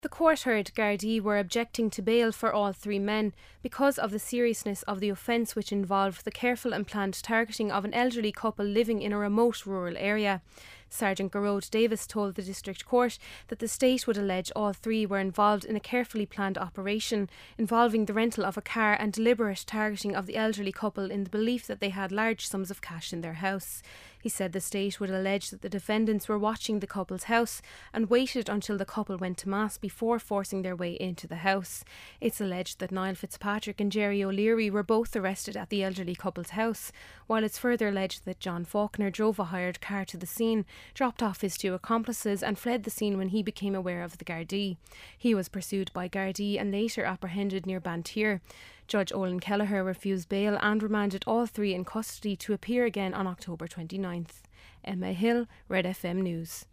The court heard Gardaí were objecting to bail for all three men because of the seriousness of the offence, which involved the careful and planned targeting of an elderly couple living in a remote rural area. Sergeant Garrod Davis told the District Court that the state would allege all three were involved in a carefully planned operation involving the rental of a car and deliberate targeting of the elderly couple in the belief that they had large sums of cash in their house. He said the state would allege that the defendants were watching the couple's house and waited until the couple went to mass before forcing their way into the house. It's alleged that Niall Fitzpatrick and Jerry O'Leary were both arrested at the elderly couple's house, while it's further alleged that John Faulkner drove a hired car to the scene, dropped off his two accomplices and fled the scene when he became aware of the Gardaí. He was pursued by Gardaí and later apprehended near Bantir. Judge Olin Kelleher refused bail and remanded all three in custody to appear again on October 29th. Emma Hill, Red FM News.